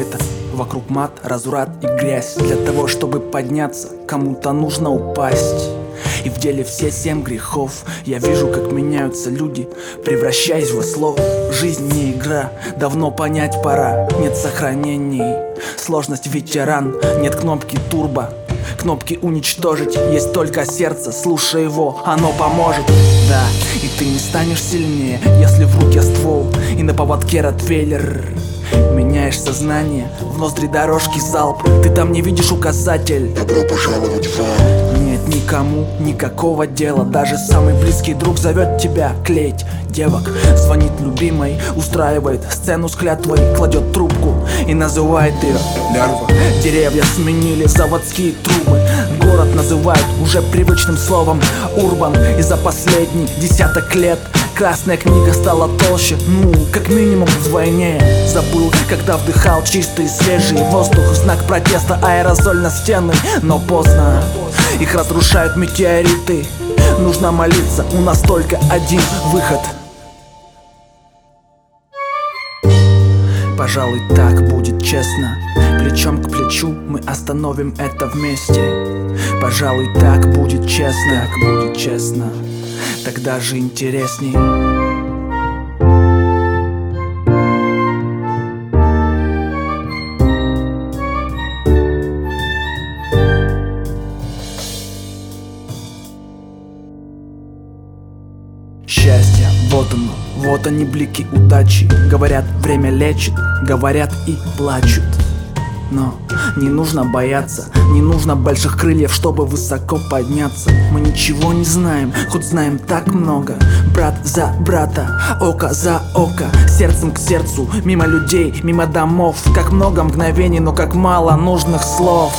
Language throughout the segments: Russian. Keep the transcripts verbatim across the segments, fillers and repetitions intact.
света. Вокруг мат, разврат и грязь. Для того, чтобы подняться, кому-то нужно упасть. И в деле все семь грехов. Я вижу, как меняются люди, превращаясь в ослов. Жизнь не игра, давно понять пора. Нет сохранений, сложность ветеран. Нет кнопки турбо, кнопки уничтожить. Есть только сердце, слушай его, оно поможет. Да, и ты не станешь сильнее, если в руке ствол и на поводке ротвейлер. Меняешь сознание, в ноздри дорожки залп. Ты там не видишь указатель. Добро пожаловать в ад. Нет никому никакого дела. Даже самый близкий друг зовет тебя клеить девок. Звонит любимой, устраивает сцену с клятвой, кладет трубку и называет ее лярва. Деревья сменили заводские трубы. Город называют уже привычным словом урбан. И за последний десяток лет красная книга стала толще, ну, как минимум вдвойне. Забыл, когда вдыхал чистый свежий воздух. Знак протеста, аэрозоль на стены. Но поздно, их разрушают метеориты. Нужно молиться, у нас только один выход. Пожалуй, так будет честно. Плечом к плечу мы остановим это вместе. Пожалуй, так будет честно, так будет честно. Тогда же интересней. Счастье, вот оно, вот они блики удачи. Говорят, время лечит, говорят и плачут. Но не нужно бояться, не нужно больших крыльев, чтобы высоко подняться. Мы ничего не знаем, хоть знаем так много. Брат за брата, око за око, сердцем к сердцу, мимо людей, мимо домов. Как много мгновений, но как мало нужных слов.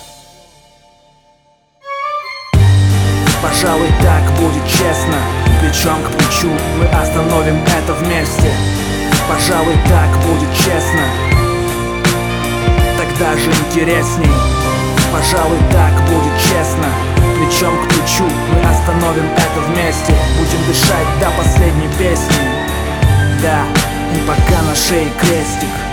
Пожалуй, так будет честно. Плечом к плечу мы остановим это вместе. Пожалуй, так будет честно. Даже интересней. Пожалуй, так будет честно. Плечом к плечу мы остановим это вместе. Будем дышать до последней песни. Да, и пока на шее крестик.